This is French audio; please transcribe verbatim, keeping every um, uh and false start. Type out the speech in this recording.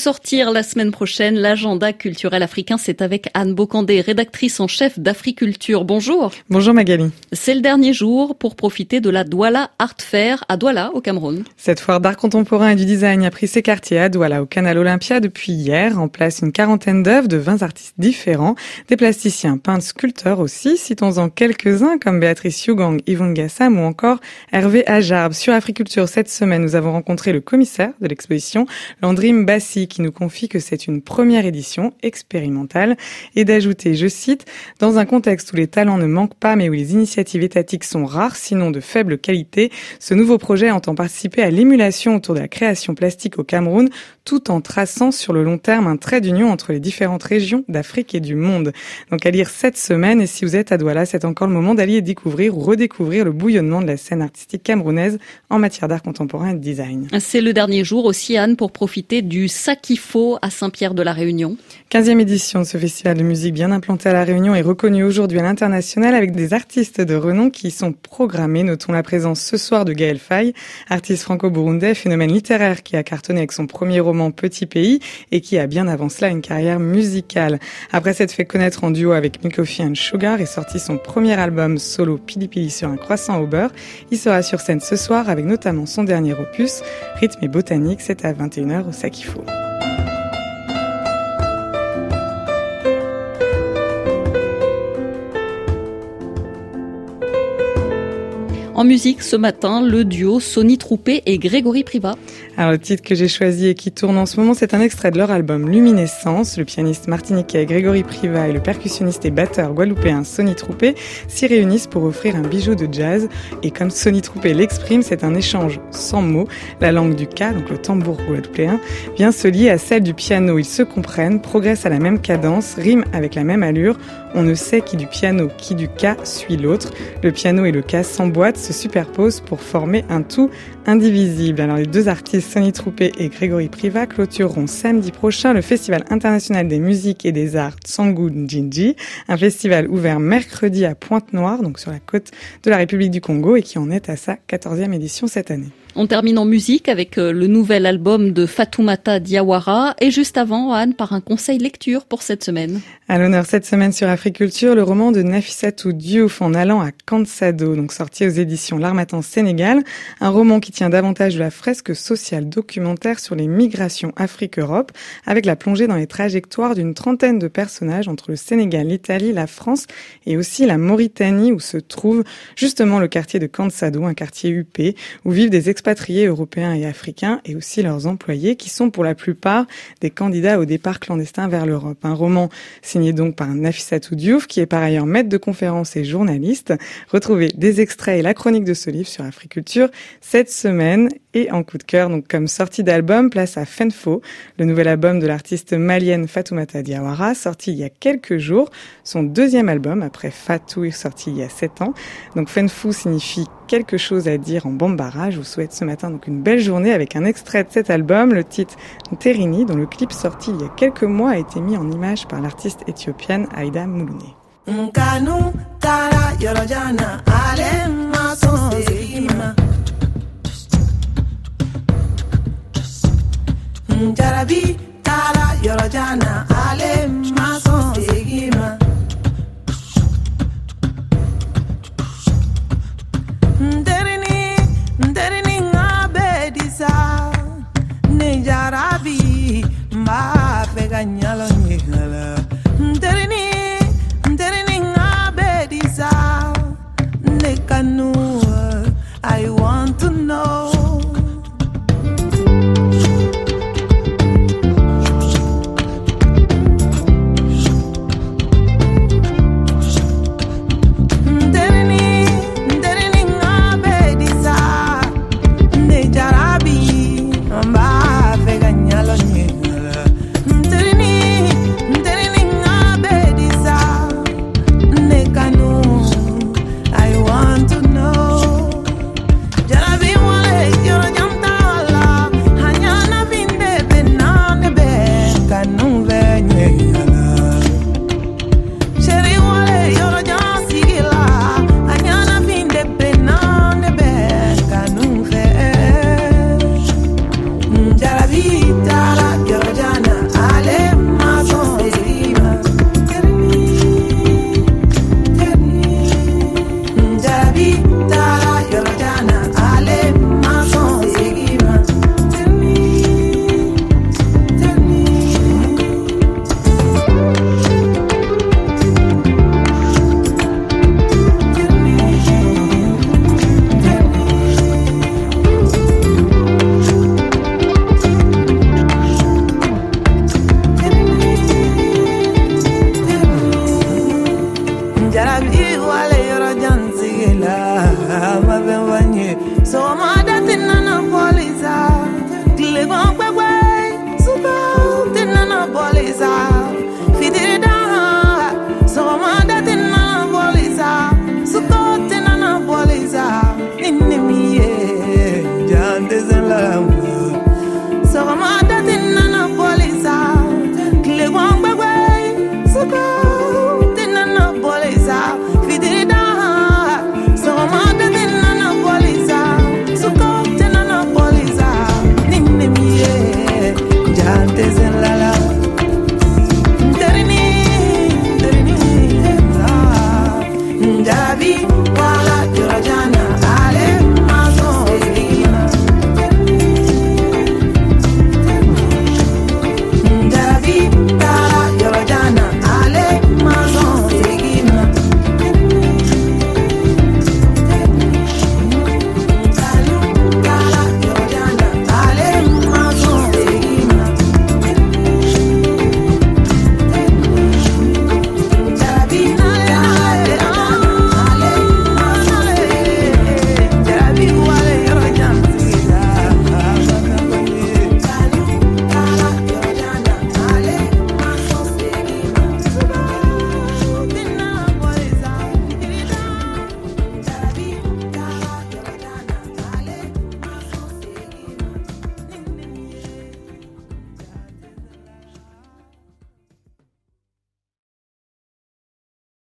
sortir la semaine prochaine. L'agenda culturel africain, c'est avec Anne Bocandé, rédactrice en chef d'Africulture. Bonjour. Bonjour Magali. C'est le dernier jour pour profiter de la Douala Art Fair à Douala, au Cameroun. Cette foire d'art contemporain et du design a pris ses quartiers à Douala, au Canal Olympia, depuis hier. En place une quarantaine d'œuvres de vingt artistes différents, des plasticiens, peintres, sculpteurs aussi. Citons-en quelques-uns comme Béatrice Yougang, Yvonne Gassam ou encore Hervé Ajarb. Sur Africulture, cette semaine, nous avons rencontré le commissaire de l'exposition, Landry Mbassi, qui nous confie que c'est une première édition expérimentale et d'ajouter, je cite, « Dans un contexte où les talents ne manquent pas mais où les initiatives étatiques sont rares, sinon de faible qualité, ce nouveau projet entend participer à l'émulation autour de la création plastique au Cameroun, tout en traçant sur le long terme un trait d'union entre les différentes régions d'Afrique et du monde. » Donc à lire cette semaine, et si vous êtes à Douala, c'est encore le moment d'aller découvrir ou redécouvrir le bouillonnement de la scène artistique camerounaise en matière d'art contemporain et de design. C'est le dernier jour aussi, Anne, pour profiter du Sakifo à Saint-Pierre-de-la-Réunion. quinzième édition de ce festival de musique bien implanté à La Réunion est reconnu aujourd'hui à l'international avec des artistes de renom qui y sont programmés. Notons la présence ce soir de Gaël Faye, artiste franco-burundais, phénomène littéraire qui a cartonné avec son premier roman Petit Pays et qui a bien avant cela une carrière musicale. Après s'être fait connaître en duo avec Mikofi and Sugar et sorti son premier album solo Pili Pili sur un croissant au beurre, il sera sur scène ce soir avec notamment son dernier opus, Rythme et Botanique, c'est à vingt et une heures au Sakifo. En musique, ce matin, le duo Sony Troupé et Grégory Privat. Alors, le titre que j'ai choisi et qui tourne en ce moment, c'est un extrait de leur album Luminescence. Le pianiste martiniquais Grégory Privat et le percussionniste et batteur guadeloupéen Sony Troupé s'y réunissent pour offrir un bijou de jazz. Et comme Sony Troupé l'exprime, c'est un échange sans mots. La langue du ka, donc le tambour guadeloupéen, vient se lier à celle du piano. Ils se comprennent, progressent à la même cadence, riment avec la même allure. On ne sait qui du piano, qui du ka suit l'autre. Le piano et le ka s'emboîtent, se superposent pour former un tout indivisible. Alors les deux artistes Sony Troupé et Grégory Privat clôtureront samedi prochain le Festival international des musiques et des arts Tsangu Njinji, un festival ouvert mercredi à Pointe-Noire, donc sur la côte de la République du Congo, et qui en est à sa quatorzième édition cette année. On termine en musique avec le nouvel album de Fatoumata Diawara et juste avant, Anne, par un conseil lecture pour cette semaine. À l'honneur cette semaine sur Africulture, le roman de Nafissatou Diouf En allant à Kansado, donc sorti aux éditions L'Harmattan Sénégal, un roman qui tient davantage de la fresque sociale documentaire sur les migrations Afrique-Europe, avec la plongée dans les trajectoires d'une trentaine de personnages entre le Sénégal, l'Italie, la France et aussi la Mauritanie, où se trouve justement le quartier de Kansado, un quartier huppé, où vivent des expatriés européens et africains et aussi leurs employés qui sont pour la plupart des candidats au départ clandestin vers l'Europe. Un roman signé donc par Nafissatou Diouf qui est par ailleurs maître de conférences et journaliste. Retrouvez des extraits et la chronique de ce livre sur Africulture cette semaine. Et en coup de cœur, donc comme sortie d'album, place à Fenfo, le nouvel album de l'artiste malienne Fatoumata Diawara, sorti il y a quelques jours, son deuxième album après Fatou, sorti il y a sept ans. Donc Fenfo signifie quelque chose à dire en bambara. Je vous souhaite ce matin donc une belle journée avec un extrait de cet album, le titre Terini, dont le clip sorti il y a quelques mois a été mis en image par l'artiste éthiopienne Aïda Mouloune. Jarabi tala yorojana ale mason segi